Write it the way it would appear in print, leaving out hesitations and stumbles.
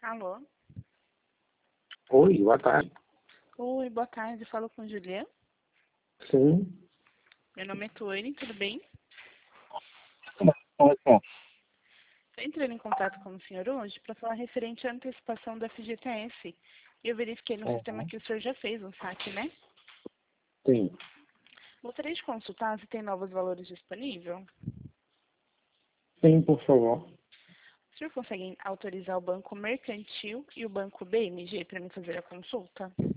Alô? Oi, boa tarde. Oi, boa tarde. Falo com Juliana. Sim. Meu nome é Tuane, tudo bem? Como é? Estou entrando em contato com o senhor hoje para falar referente à antecipação da FGTS. E eu verifiquei no sistema Uhum. que o senhor já fez um saque, né? Sim. Gostaria de consultar se tem novos valores disponíveis. Sim, por favor. O senhor consegue autorizar o Banco Mercantil e o Banco BMG para me fazer a consulta?